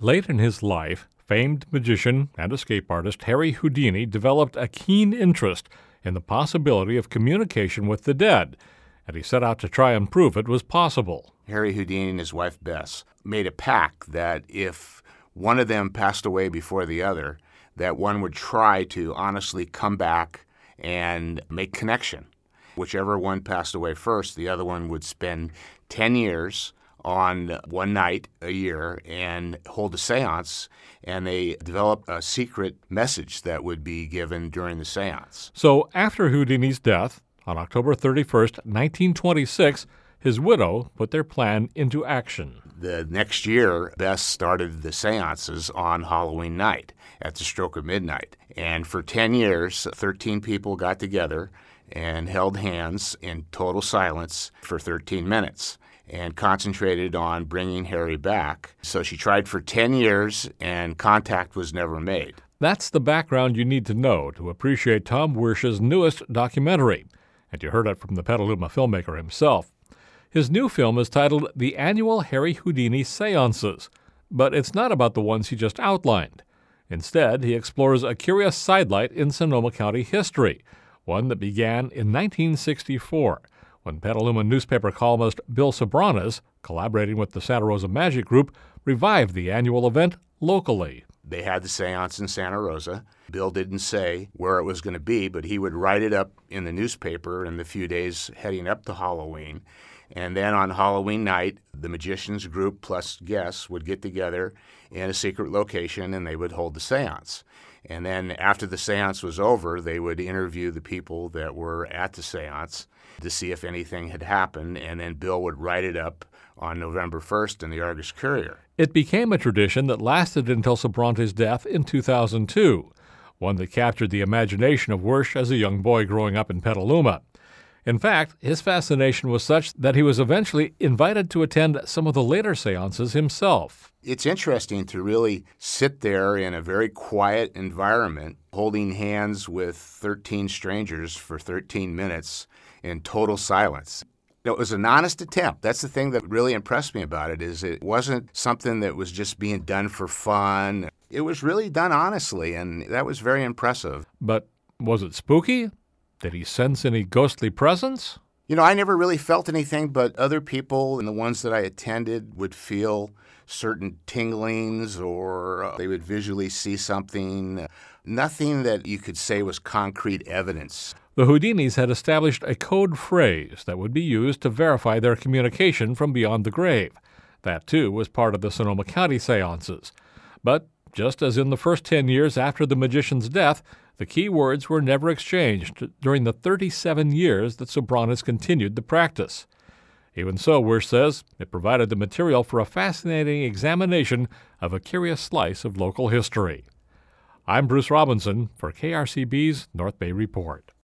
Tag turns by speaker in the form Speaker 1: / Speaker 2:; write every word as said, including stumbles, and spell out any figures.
Speaker 1: Late in his life, famed magician and escape artist Harry Houdini developed a keen interest in the possibility of communication with the dead, and he set out to try and prove it was possible.
Speaker 2: Harry Houdini and his wife Bess made a pact that if one of them passed away before the other, that one would try to honestly come back and make connection. Whichever one passed away first, the other one would spend ten years on one night a year and hold a seance, and they developed a secret message that would be given during the seance.
Speaker 1: So after Houdini's death, on October thirty-first, nineteen twenty-six, his widow put their plan into action.
Speaker 2: The next year, Bess started the seances on Halloween night at the stroke of midnight. And for ten years, thirteen people got together and held hands in total silence for thirteen minutes and concentrated on bringing Harry back. So she tried for ten years, and contact was never made.
Speaker 1: That's the background you need to know to appreciate Tom Wirsch's newest documentary. And you heard it from the Petaluma filmmaker himself. His new film is titled The Annual Harry Houdini Seances, but it's not about the ones he just outlined. Instead, he explores a curious sidelight in Sonoma County history, one that began in nineteen sixty-four, when Petaluma newspaper columnist Bill Sobranes, collaborating with the Santa Rosa Magic Group, revived the annual event locally.
Speaker 2: They had the seance in Santa Rosa. Bill didn't say where it was going to be, but he would write it up in the newspaper in the few days heading up to Halloween. And then on Halloween night, the magicians group plus guests would get together in a secret location, and they would hold the seance. And then after the seance was over, they would interview the people that were at the seance to see if anything had happened, and then Bill would write it up on November first in the Argus Courier.
Speaker 1: It became a tradition that lasted until Sobrantes' death in two thousand two, one that captured the imagination of Wirsch as a young boy growing up in Petaluma. In fact, his fascination was such that he was eventually invited to attend some of the later seances himself.
Speaker 2: It's interesting to really sit there in a very quiet environment, holding hands with thirteen strangers for thirteen minutes in total silence. It was an honest attempt. That's the thing that really impressed me about it, is it wasn't something that was just being done for fun. It was really done honestly, and that was very impressive.
Speaker 1: But was it spooky? Did he sense any ghostly presence?
Speaker 2: You know, I never really felt anything, but other people and the ones that I attended would feel certain tinglings, or uh, they would visually see something. Nothing that you could say was concrete evidence.
Speaker 1: The Houdinis had established a code phrase that would be used to verify their communication from beyond the grave. That, too, was part of the Sonoma County seances. But just as in the first ten years after the magician's death, the key words were never exchanged during the thirty-seven years that Sobranes continued the practice. Even so, Wirsch says, it provided the material for a fascinating examination of a curious slice of local history. I'm Bruce Robinson for K R C B's North Bay Report.